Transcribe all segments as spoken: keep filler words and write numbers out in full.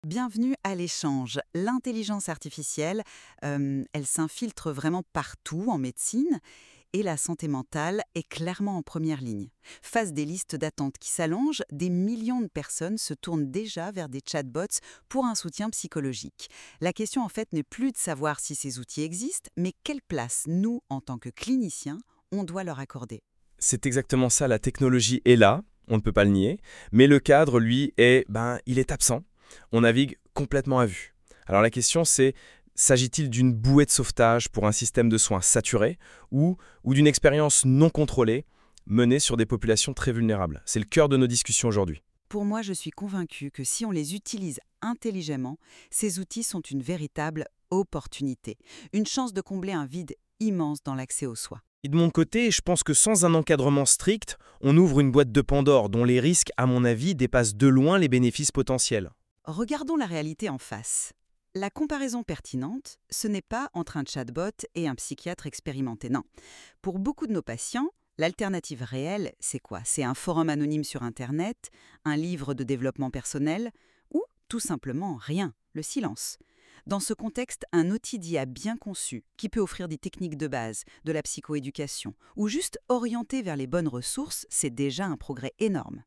Bienvenue à l'échange. L'intelligence artificielle, euh, elle s'infiltre vraiment partout en médecine et la santé mentale est clairement en première ligne. Face des listes d'attente qui s'allongent, des millions de personnes se tournent déjà vers des chatbots pour un soutien psychologique. La question en fait n'est plus de savoir si ces outils existent, mais quelle place nous, en tant que cliniciens, on doit leur accorder. C'est exactement ça, la technologie est là, on ne peut pas le nier, mais le cadre, lui, est, ben, il est absent. On navigue complètement à vue. Alors la question c'est, s'agit-il d'une bouée de sauvetage pour un système de soins saturé ou, ou d'une expérience non contrôlée menée sur des populations très vulnérables? C'est le cœur de nos discussions aujourd'hui. Pour moi, je suis convaincue que si on les utilise intelligemment, ces outils sont une véritable opportunité, une chance de combler un vide immense dans l'accès aux soins. Et de mon côté, je pense que sans un encadrement strict, on ouvre une boîte de Pandore dont les risques, à mon avis, dépassent de loin les bénéfices potentiels. Regardons la réalité en face. La comparaison pertinente, ce n'est pas entre un chatbot et un psychiatre expérimenté, non. Pour beaucoup de nos patients, l'alternative réelle, c'est quoi? C'est un forum anonyme sur Internet, un livre de développement personnel ou tout simplement rien, le silence. Dans ce contexte, un outil d'I A bien conçu, qui peut offrir des techniques de base, de la psychoéducation, ou juste orienter vers les bonnes ressources, c'est déjà un progrès énorme.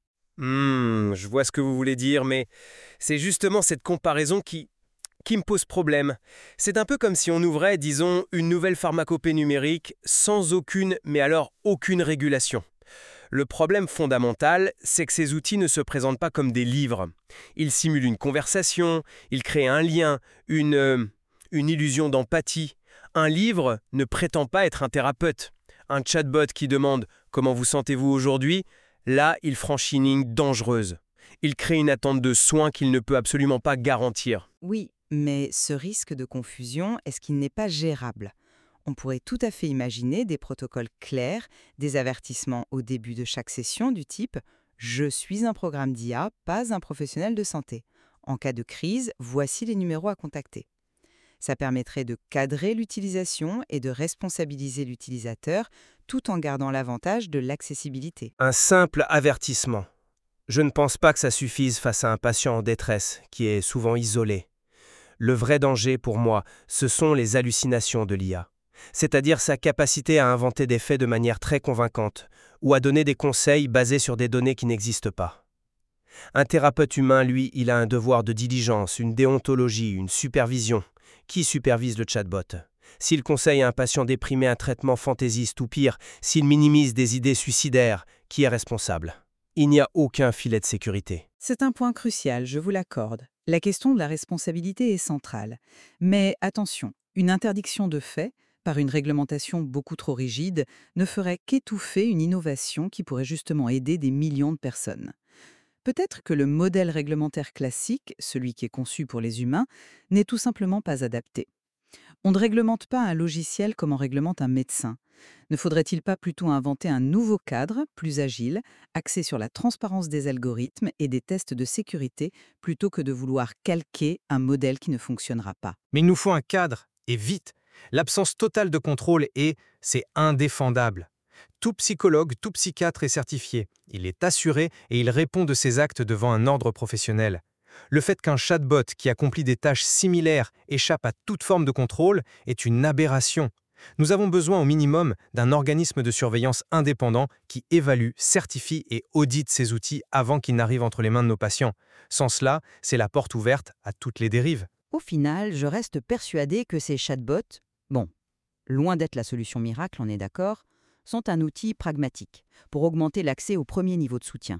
Hmm, je vois ce que vous voulez dire, mais c'est justement cette comparaison qui, qui me pose problème. C'est un peu comme si on ouvrait, disons, une nouvelle pharmacopée numérique sans aucune, mais alors aucune régulation. Le problème fondamental, c'est que ces outils ne se présentent pas comme des livres. Ils simulent une conversation, ils créent un lien, une, euh, une illusion d'empathie. Un livre ne prétend pas être un thérapeute. Un chatbot qui demande «Comment vous sentez-vous aujourd'hui?» Là, il franchit une ligne dangereuse. Il crée une attente de soins qu'il ne peut absolument pas garantir. Oui, mais ce risque de confusion, est-ce qu'il n'est pas gérable? On pourrait tout à fait imaginer des protocoles clairs, des avertissements au début de chaque session du type « Je suis un programme d'I A, pas un professionnel de santé. En cas de crise, voici les numéros à contacter ». Ça permettrait de cadrer l'utilisation et de responsabiliser l'utilisateur tout en gardant l'avantage de l'accessibilité. Un simple avertissement. Je ne pense pas que ça suffise face à un patient en détresse, qui est souvent isolé. Le vrai danger pour moi, ce sont les hallucinations de l'I A, c'est-à-dire sa capacité à inventer des faits de manière très convaincante, ou à donner des conseils basés sur des données qui n'existent pas. Un thérapeute humain, lui, il a un devoir de diligence, une déontologie, une supervision. Qui supervise le chatbot? S'il conseille à un patient déprimé un traitement fantaisiste ou pire, s'il minimise des idées suicidaires, qui est responsable? Il n'y a aucun filet de sécurité. C'est un point crucial, je vous l'accorde. La question de la responsabilité est centrale. Mais attention, une interdiction de fait, par une réglementation beaucoup trop rigide, ne ferait qu'étouffer une innovation qui pourrait justement aider des millions de personnes. Peut-être que le modèle réglementaire classique, celui qui est conçu pour les humains, n'est tout simplement pas adapté. On ne réglemente pas un logiciel comme on réglemente un médecin. Ne faudrait-il pas plutôt inventer un nouveau cadre, plus agile, axé sur la transparence des algorithmes et des tests de sécurité, plutôt que de vouloir calquer un modèle qui ne fonctionnera pas? Mais il nous faut un cadre, et vite. L'absence totale de contrôle est, c'est indéfendable. Tout psychologue, tout psychiatre est certifié. Il est assuré et il répond de ses actes devant un ordre professionnel. Le fait qu'un chatbot qui accomplit des tâches similaires échappe à toute forme de contrôle est une aberration. Nous avons besoin au minimum d'un organisme de surveillance indépendant qui évalue, certifie et audite ces outils avant qu'ils n'arrivent entre les mains de nos patients. Sans cela, c'est la porte ouverte à toutes les dérives. Au final, je reste persuadée que ces chatbots, bon, loin d'être la solution miracle, on est d'accord, sont un outil pragmatique pour augmenter l'accès au premier niveau de soutien.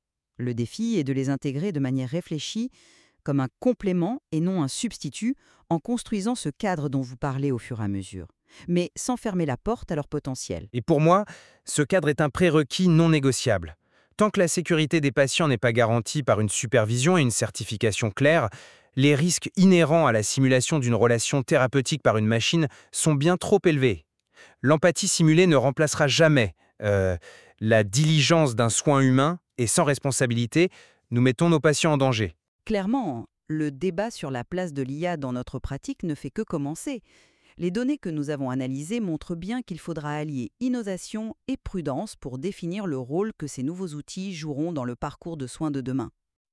Le défi est de les intégrer de manière réfléchie, comme un complément et non un substitut, en construisant ce cadre dont vous parlez au fur et à mesure, mais sans fermer la porte à leur potentiel. Et pour moi, ce cadre est un prérequis non négociable. Tant que la sécurité des patients n'est pas garantie par une supervision et une certification claire, les risques inhérents à la simulation d'une relation thérapeutique par une machine sont bien trop élevés. L'empathie simulée ne remplacera jamais euh, la diligence d'un soin humain et sans responsabilité, nous mettons nos patients en danger. Clairement, le débat sur la place de l'I A dans notre pratique ne fait que commencer. Les données que nous avons analysées montrent bien qu'il faudra allier innovation et prudence pour définir le rôle que ces nouveaux outils joueront dans le parcours de soins de demain.